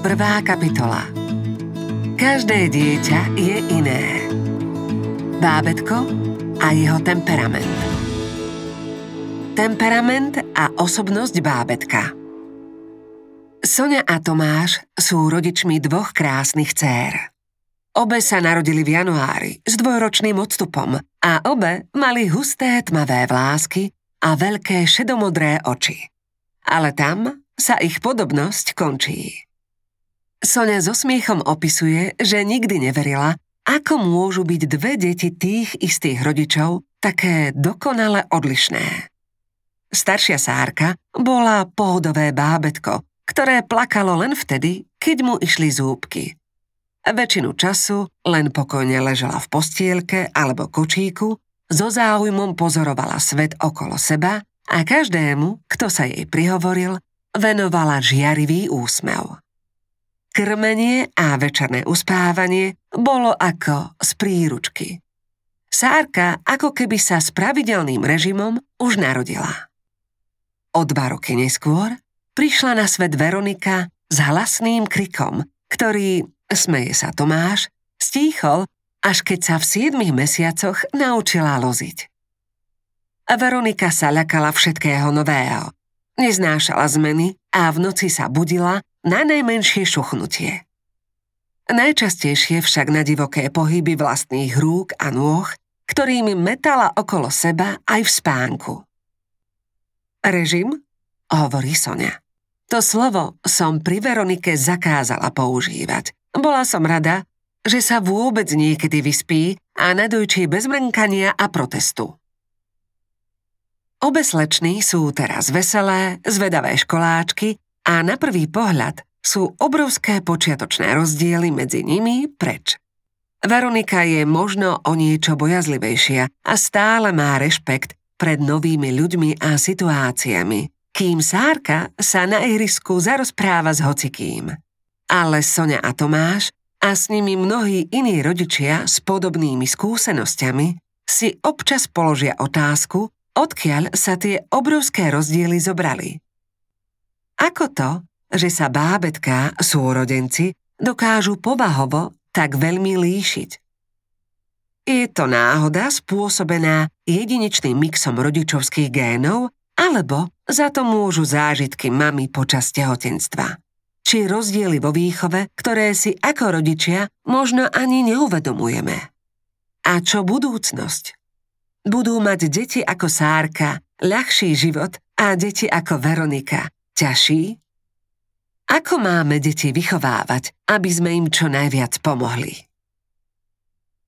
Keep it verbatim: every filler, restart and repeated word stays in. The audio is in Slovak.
Prvá kapitola. Každé dieťa je iné. Bábätko a jeho temperament. Temperament a osobnosť bábätka. Soňa a Tomáš sú rodičmi dvoch krásnych dcér. Obe sa narodili v januári s dvojročným odstupom a obe mali husté tmavé vlásky a veľké šedomodré oči. Ale tam sa ich podobnosť končí. Soňa so smiechom opisuje, že nikdy neverila, ako môžu byť dve deti tých istých rodičov také dokonale odlišné. Staršia Sárka bola pohodové bábätko, ktoré plakalo len vtedy, keď mu išli zúbky. Väčšinu času len pokojne ležala v postielke alebo kočíku, so záujmom pozorovala svet okolo seba a každému, kto sa jej prihovoril, venovala žiarivý úsmev. Krmenie a večerné uspávanie bolo ako z príručky. Sárka ako keby sa s pravidelným režimom už narodila. O dva roky neskôr prišla na svet Veronika s hlasným krikom, ktorý, smeje sa Tomáš, stíchol, až keď sa v siedmich mesiacoch naučila loziť. A Veronika sa ľakala všetkého nového. Neznášala zmeny a v noci sa budila na najmenšie šuchnutie. Najčastejšie však na divoké pohyby vlastných rúk a nôh, ktorými metala okolo seba aj v spánku. Režim? Hovorí Soňa. To slovo som pri Veronike zakázala používať. Bola som rada, že sa vôbec niekedy vyspí a nadojčí bez mrnkania a protestu. Obe slečny sú teraz veselé, zvedavé školáčky a na prvý pohľad sú obrovské počiatočné rozdiely medzi nimi preč. Veronika je možno o niečo bojazlivejšia a stále má rešpekt pred novými ľuďmi a situáciami, kým Sárka sa na ihrisku zarozpráva s hocikým. Ale Soňa a Tomáš a s nimi mnohí iní rodičia s podobnými skúsenosťami si občas položia otázku, odkiaľ sa tie obrovské rozdiely zobrali. Ako to, že sa bábätká, súrodenci, dokážu povahovo tak veľmi líšiť? Je to náhoda spôsobená jedinečným mixom rodičovských génov, alebo za to môžu zážitky mamy počas tehotenstva? Či rozdiely vo výchove, ktoré si ako rodičia možno ani neuvedomujeme? A čo budúcnosť? Budú mať deti ako Sárka ľahší život a deti ako Veronika ťažší? Ako máme deti vychovávať, aby sme im čo najviac pomohli?